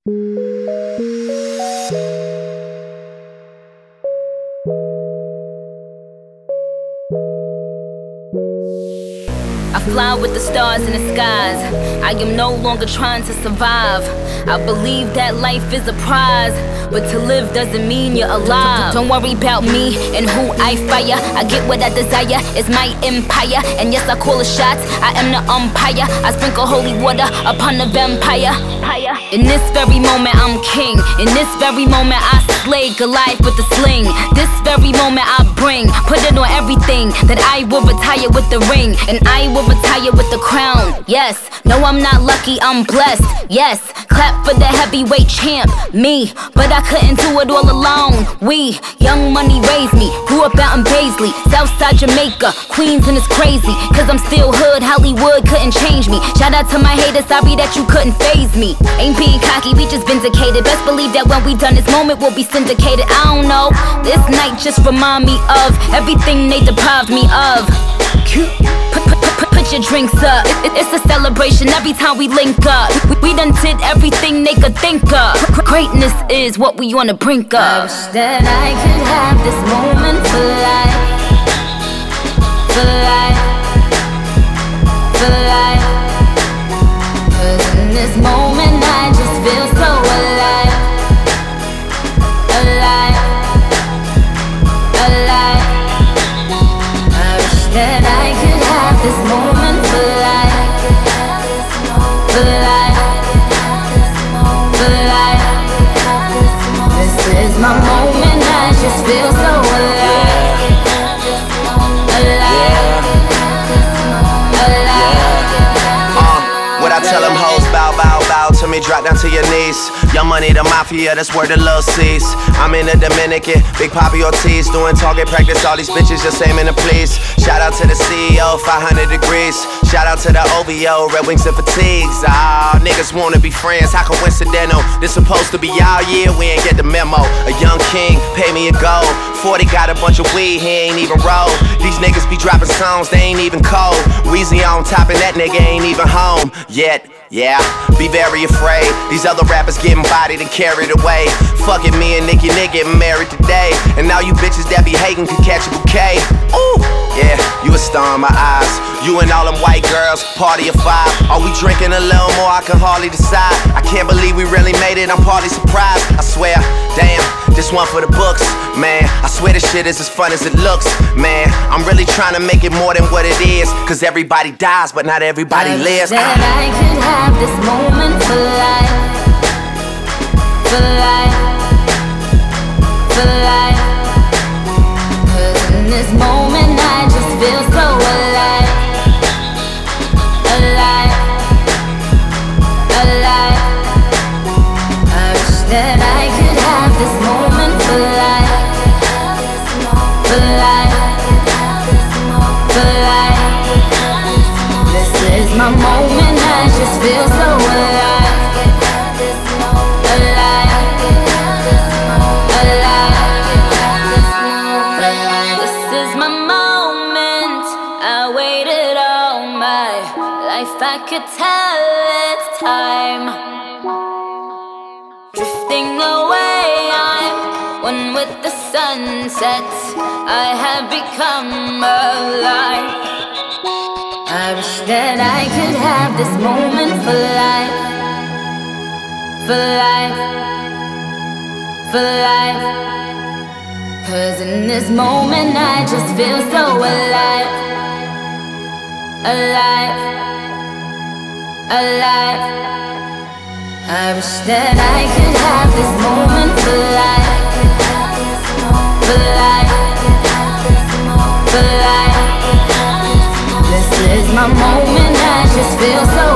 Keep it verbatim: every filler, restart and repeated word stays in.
I fly with the stars in the skies. I am no longer trying to survive. I believe that life is a prize, but to live doesn't mean you're alive. Don't worry about me and who I fire. I get what I desire, it's my empire. And yes, I call the shots, I am the umpire. I sprinkle holy water upon the vampire. In this very moment I'm king. In this very moment I slay Goliath with the sling. This very moment I bring, put it on everything, that I will retire with the ring, and I will retire with the crown. Yes, no, I'm not lucky, I'm blessed. Yes, clap for the heavyweight champ, me. But I couldn't do it all alone. We, Young Money raised me, grew up out in Paisley, Southside Jamaica, Queens, and it's crazy, cause I'm still hood, Hollywood couldn't change me. Shout out to my haters, sorry that you couldn't faze me. Ain't being cocky, we just vindicated. Best believe that when we done this moment we'll be syndicated. I don't know, this night just remind me of everything they deprived me of. Put, put, put, put your drinks up, it, it's a celebration every time we link up. We, we done did everything they could think of. Greatness is what we on the brink of. I wish that I could have this moment for life, for life, for life. Cause in this moment I just feel so alive, alive, alive. I wish that I could have this moment for life, for life, for life. This is my moment, I just feel so alive, alive, alive. Uh, what I tell them hoes, bow, bow, bow to me, drop down to your knees. Young Money, the mafia, that's where the love sees. I'm in the Dominican, Big Papi Ortiz, doing target practice, all these bitches just aiming to please. Shout out to the C E O, five hundred degrees. Shout out to the O V O, Red Wings and Fatigues. Ah, niggas wanna be friends, how coincidental? This supposed to be our year, we ain't get the memo. A young king, pay me a gold. forty got a bunch of weed, he ain't even roll. These niggas be dropping songs, they ain't even cold. Weezy on top and that nigga ain't even home yet. Yeah, be very afraid. These other rappers getting bodied and carried away. Fuck it, me and Nicki Nick getting married today. And now you bitches that be hating could catch a bouquet. Ooh, yeah, you a star in my eyes. You and all them white girls, party of five. Are we drinking a little more? I can hardly decide. I can't believe we really made it, I'm partly surprised. I swear, damn, this one for the books. Man, I swear this shit is as fun as it looks. Man, I'm really trying to make it more than what it is. Cause everybody dies, but not everybody I lives. That I could have this moment for life, for life, for life. Cause in this moment I just feel so alive, alive, alive. I wish that I could have this moment for life, for life, for life. This is my moment, I just feel so alive, alive, alive. This is my moment, I waited all my life, I could tell it's time. Drifting away, I'm one with the sunset, I have become alive. I wish that I could have this moment for life, for life, for life. Cause in this moment I just feel so alive, alive, alive. I wish that I could have this moment for life, for life, for life. This is my moment, I just feel so